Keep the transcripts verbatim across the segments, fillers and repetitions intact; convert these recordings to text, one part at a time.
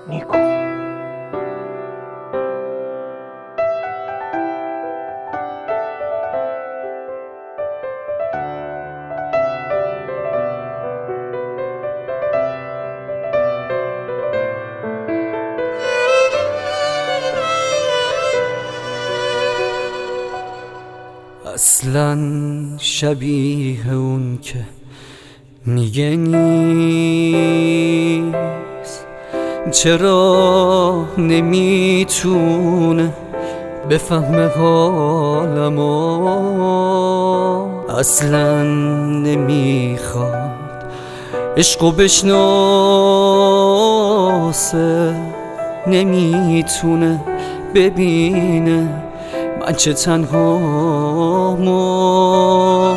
نیکو. اصلا شبیه اون که میگه نیست، چرا نمیتونه بفهمه حالمو، اصلا نمیخواد عشقو بشناسه، نمیتونه ببینه من چه تنهامو،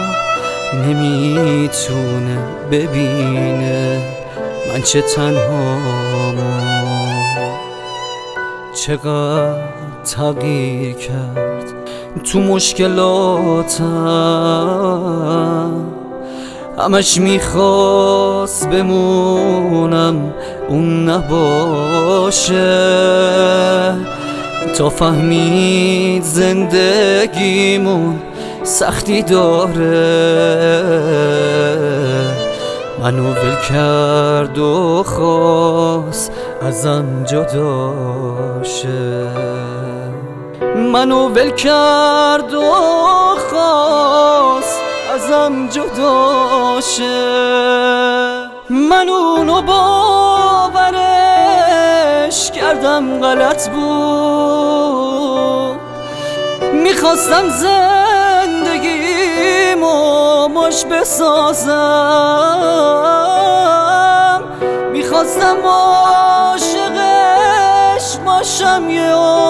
نمیتونه ببینه من چه تنهامو. چقدر تغییر کرد تو مشکلاتم، همش میخواست بمونم اون نباشه، تا فهمید زندگیمون سختی داره، منو ول کرد و خواست ازم جداشه، منو ول کرد و خواست ازم جداشه. من اونو باورش کردم غلط بود، میخواستم زندگیمو مش بسازم، میخواستم عاشقش باشم یه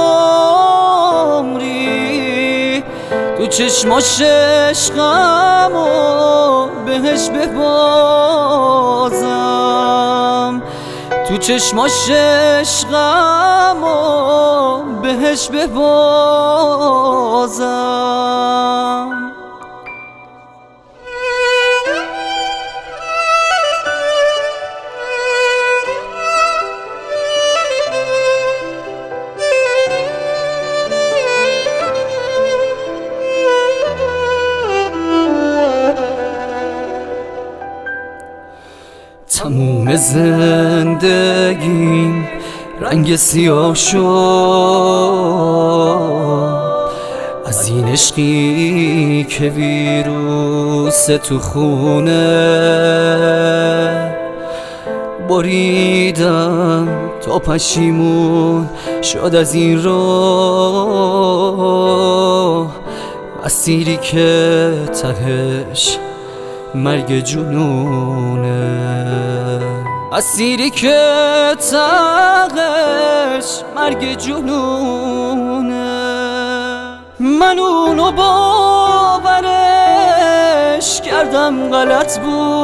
عمری، تو چشماش عشقمو بهش ببازم، تو چشماش عشقمو بهش ببازم. تموم زندگیم رنگ سیاه شد از این عشقی که ویروس تو خونه، بریدم تا پشیمون شد از این راه، مسیری که تهش مرگ جنونه، اسیری که تهش مرگ جنونه. من اونو باورش کردم غلط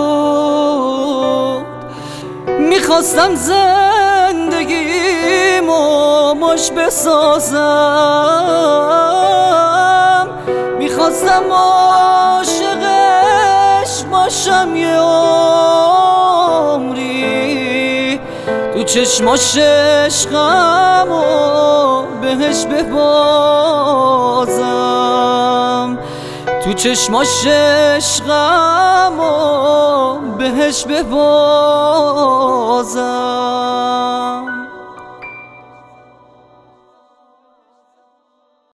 بود، میخواستم زندگیمو مش بسازم، میخواستم عاشقش باشم یه عمری، تو چشماش عشقمو بهش ببازم، تو چشماش عشقمو بهش ببازم.